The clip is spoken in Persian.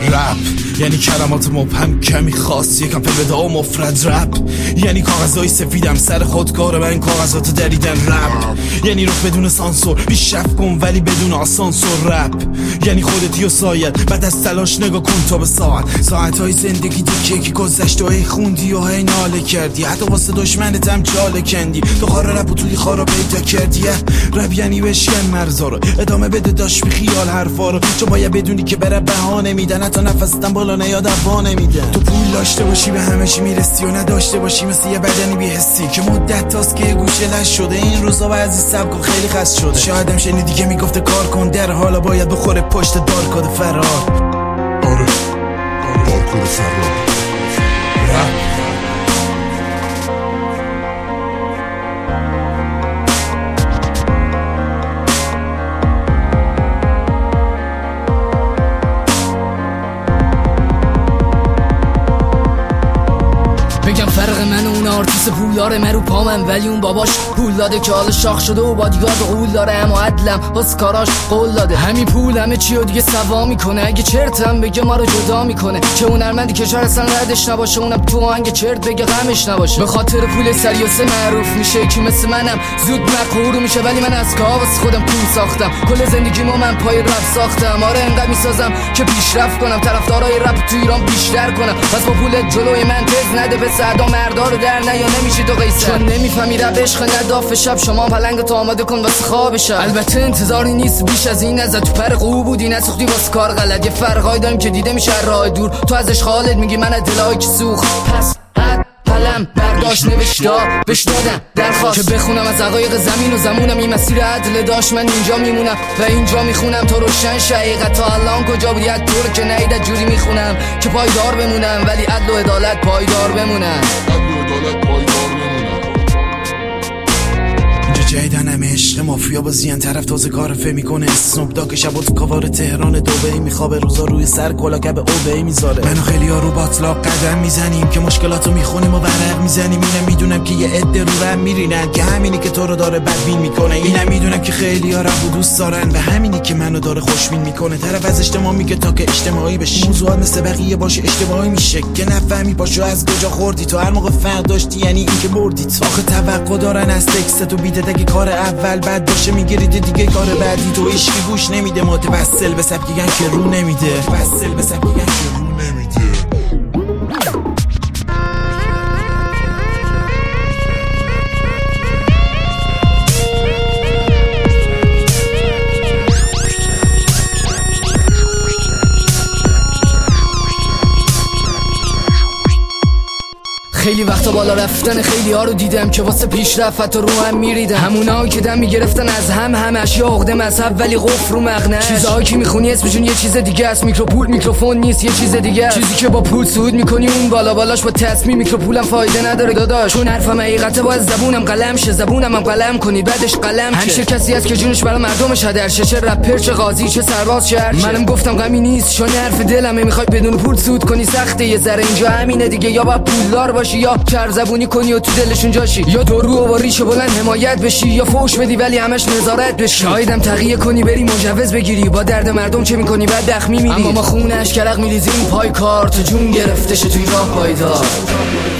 رپ یعنی کلمات مبهم کمی خاص، یکم فبدا و مفرد. رپ یعنی کاغذهای سفیدم سر خودکار من کاغذات دریدن. رپ یعنی رخ بدون سانسور، پیشرفت کن ولی بدون آسانسور. رپ یعنی خودتی و سایت، بعد از تلاش نگاه کن تا به ساعتهای زندگی دیگه که گذشته های خوندی و های ناله کردی، حتی واسه دشمنت هم چاله کندی. تو خار رپ و توی خارا پیدا کردی. رپ یعنی بشکن مرزا رو، ادامه بده داشت بی خیال حرفا رو، چون باید بدونی که بره بهانه میدن، حتی نفستم بالا نیاد ابا نمیدن. تو پول داشته باشی به همه چی میرسی و نداشته باشی مثل یه بدنی بی‌حسی که مدت تاست که گوشه لش شده. این روزا بعضی سبک خیلی خست شده. شاید هم شنیدی که میگفته کار کن، در حالا باید بخوره پشت بارکد فرار. آره بارکد فرار. بگم فرق من و اون آرتیست پولداره، من رو پامم ولی اون باباش پول داده که حالا شاخ شده و بادیگارد قول داره، اما عدلم باز کاراش قول داده. همین پول همه چی رو دیگه سوا میکنه، اگه چرتم بگه ما رو جدا میکنه. چه هنرمندی که شاید اصلا ردش نباشه، اونم تو آهنگ چرت بگه غمش نباشه. به خاطر پول سریاسه معروف میشه که مثل منم زود مقهور میشه، ولی من از کار واسه خودم پول ساختم. کل زندگیمو من پای رپ ساختم. آره انقدر میسازم که پیشرفت کنم، طرفدارای رپ تو ایران بیشتر کنم. پس با پول جلوی من تز نده به صدا مردا رو در نیا، نمیشی تو قیصر چون نمیفهمی رپ عشق نداف شب. شما پلنگ تو آماده کن واسه خواب شب. البته انتظاری نیست بیش از این ازت، تو پر قو بودی نسوختی واسه کار غلط. یه فرقای داریم که دیده میشه راه دور، تو ازش خالد میگی من دلای که سوخت. پس قلم برداشت نوشتا بهش دادم درخواست که بخونم از حقایق زمین و زمونم. این مسیر عدل داشت، من اینجا میمونم و اینجا میخونم تا روشن شه حقیقت. تا الان کجا بودی؟ تو رو که نیده جوری میخونم که پایدار بمونم، ولی عدل و عدالت پایدار بمونم. جیدن همه عشق مافیا بازیان، طرف تازه کار فه میکنه. اسنوب داگ شب تو کاوار تهران دبی میخوابه، روزا روی سر کلاگب اوبی میذاره. منو خیلی ها رو باطلاق قدم میزنیم که مشکلاتو میخونیم و ورق میزنیم. اینم میدونم که یه عده رو رم میرینن که همینی که تو رو داره بدبین میکنه. اینم میدونم که خیلی ها رم دوست دارن و همینی که منو داره خوشبین میکنه. طرف از اجتماع میگه تا که اجتماعی بشی، موضوعات مثل بقیه باشه اشتباهی میشه که نفهمی باشو از کجا خوردی. تو هر موقع فرق داشتی یعنی اینکه بردی. آخه توقع دارن از تکست تو بیده که کار اول بعد باشه میگیرید دیگه کار بعدی. تو عشقی گوش نمیده، متوسل به سبکیگن که رو نمیده. متوسل به سبکیگن که رو نمیده. خیلی وقتا بالا رفتن خیلی ها رو دیدم که واسه پیشرفت رو هم میریدن. همونایی که دم میگرفتن از همش یا عقده مذهب ولی قفل رو مغنش. چیزایی که میخونی اسمشون یه چیز دیگه است. میکروپول میکروفون نیست، یه چیز دیگه است. چیزی که با پول سود میکنی اون بالاش با تصمیم. میکروپولم فایده نداره داداش، چون حرفم حقیقته. باید زبونم قلم شه، زبونم هم قلم کنید بعدش قلم شه. همیشه کسی هست که جونش برای مردمش هدر شه، چه رپر چه قاضی چه سرباز چه هرچه. منم گفتم غمی نیست چون حرف دلمه. میخوای بدون پول سود کنی سخته یه ذره، اینجا همینه دیگه. یا با پولدار باشی یا چرب زبونی کنی و تو دلشون جاشی، یا تو رو و ریش بلند حمایت بشی، یا فوش بدی ولی همش نظارت بشی. شایدم تقیه کنی بری مجوز بگیری، با درد مردم چه میکنی بعد دخمی میری. اما ما خونش کرق میریزیم پای کار، تو جون گرفته شه توی راه پایدار.